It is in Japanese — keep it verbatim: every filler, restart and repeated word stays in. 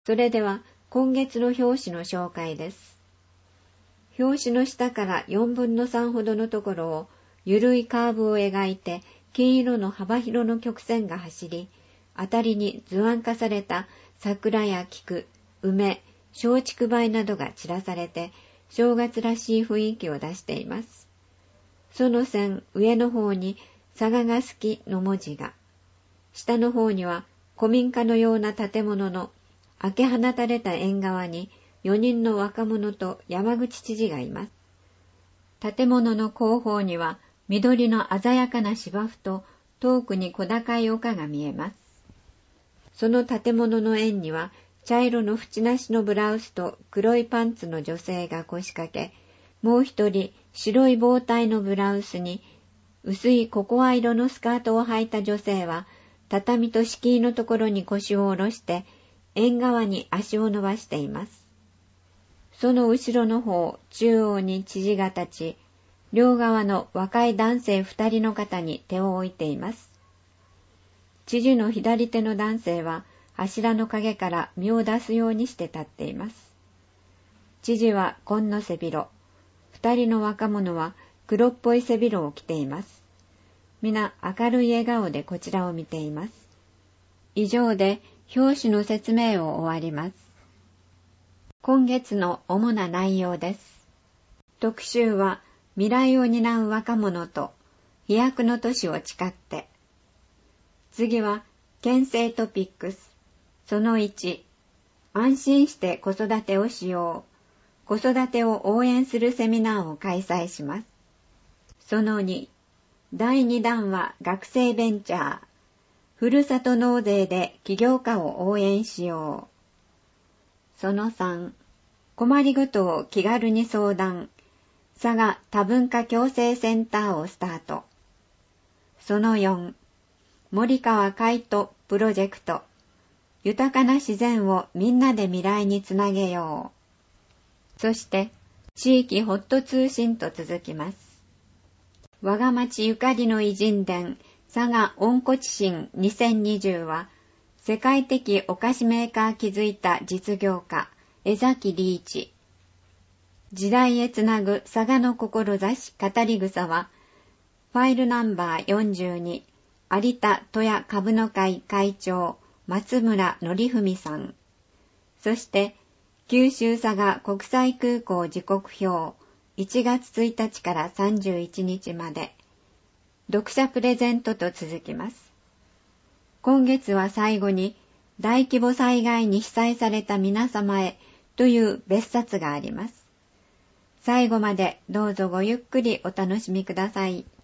それでは今月の表紙の紹介です。表紙の下からよんぶんのさんほどのところをゆるいカーブを描いて金色の幅広の曲線が走り、あたりに図案化された桜や菊、梅、松竹梅などが散らされて正月らしい雰囲気を出しています。その線上の方に佐賀が好きの文字が、下の方には古民家のような建物の開け放たれた縁側によにんの若者と山口知事がいます。建物の後方には緑の鮮やかな芝生と遠くに小高い丘が見えます。その建物の縁には茶色の縁なしのブラウスと黒いパンツの女性が腰掛け、もう一人白い棒体のブラウスに薄いココア色のスカートを履いた女性は畳と敷居のところに腰を下ろして縁側に足を伸ばしています。その後ろの方、中央に知事が立ち、両側の若い男性二人の肩に手を置いています。知事の左手の男性は柱の陰から身を出すようにして立っています。知事は紺の背広、二人の若者は黒っぽい背広を着ています。皆明るい笑顔でこちらを見ています。以上で表紙の説明を終わります。今月の主な内容です。特集は未来を担う若者と飛躍の年を誓って。次は県政トピックス。そのいち、安心して子育てをしよう。子育てを応援するセミナーを開催します。そのに、だいにだんは学生ベンチャー。ふるさと納税で起業家を応援しよう。そのさん、困りごとを気軽に相談。佐賀多文化共生センターをスタート。そのよん、森川海人プロジェクト。豊かな自然をみんなで未来につなげよう。そして、地域ホット通信と続きます。我が町ゆかりの偉人伝、佐賀温故知新にせんにじゅうは、世界的お菓子メーカー築いた実業家、江崎利一。時代へつなぐ佐賀の志語り草は、ファイルナンバーよんじゅうに、有田戸谷株の会会長、松村則文さん。そして、九州佐賀国際空港時刻表、いちがつついたちからさんじゅういちにちまで、読者プレゼントと続きます。今月は最後に、大規模災害に被災された皆様へという別冊があります。最後までどうぞごゆっくりお楽しみください。